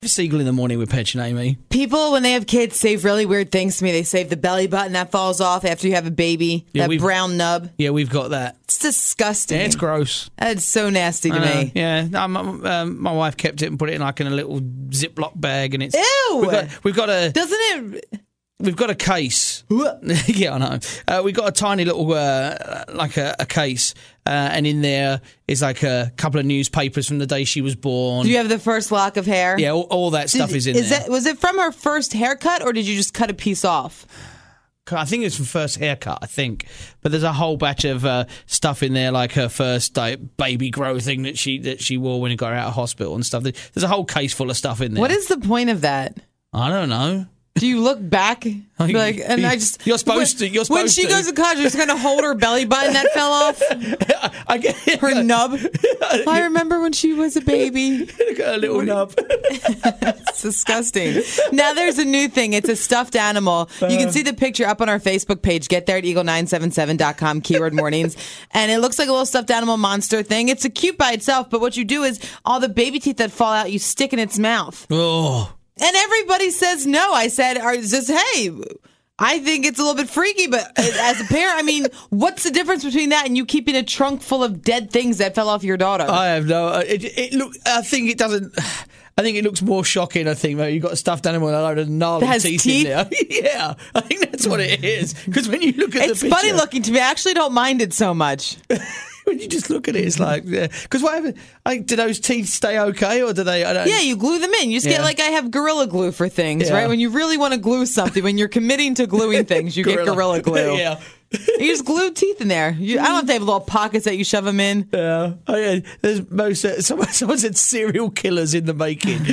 Siegel in the morning with Petch and Amy. People, when they have kids, save really weird things to me. They save the belly button that falls off after you have a baby. Yeah, that brown nub. Yeah, we've got that. It's disgusting. Yeah, it's gross. That's so nasty to me. Yeah, my wife kept it and put it in like in a little Ziploc bag, and it's ew. We've got a. Doesn't it? We've got a case. Yeah, I know. We've got a tiny little, like a case, and in there is like a couple of newspapers from the day she was born. Do you have the first lock of hair? Yeah, all that stuff is in there. Was it from her first haircut, or did you just cut a piece off? I think it's from first haircut, I think. But there's a whole batch of stuff in there, like her first baby grow thing that she wore when she got out of hospital and stuff. There's a whole case full of stuff in there. What is the point of that? I don't know. Do you look back? You're supposed to. When she goes to college, you're just going to hold her belly button that fell off? Her nub? I remember when she was a baby. Got a little nub. It's disgusting. Now there's a new thing. It's a stuffed animal. You can see the picture up on our Facebook page. Get there at eagle977.com, keyword mornings. And it looks like a little stuffed animal monster thing. It's cute by itself, but what you do is all the baby teeth that fall out, you stick in its mouth. Oh. And everybody says no. I said, hey, I think it's a little bit freaky, but as a parent, I mean, what's the difference between that and you keeping a trunk full of dead things that fell off your daughter? I have no. I think it doesn't. I think it looks more shocking. I think you've got a stuffed animal and a load of gnarly teeth in there. Yeah, I think that's what it is. Because when you look at it's the picture, funny looking to me. I actually don't mind it so much. When you just look at it, it's like, yeah. Because whatever, do those teeth stay okay, or do they? I don't. Yeah, you glue them in. You just get I have Gorilla Glue for things, right? When you really want to glue something, when you're committing to gluing things, you get Gorilla Glue. Yeah. You just glue teeth in there. I don't know if they have little pockets that you shove them in. Yeah. Oh, yeah. There's most. Someone said serial killers in the making.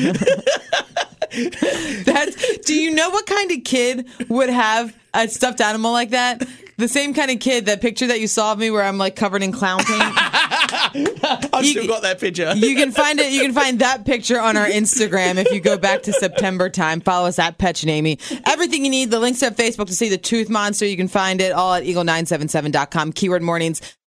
Do you know what kind of kid would have a stuffed animal like that? The same kind of kid, that picture that you saw of me where I'm like covered in clown paint. I've still got that picture. You can find it. You can find that picture on our Instagram if you go back to September time. Follow us at Petch and Amy. Everything you need, the links to Facebook to see the tooth monster. You can find it all at eagle977.com. Keyword mornings.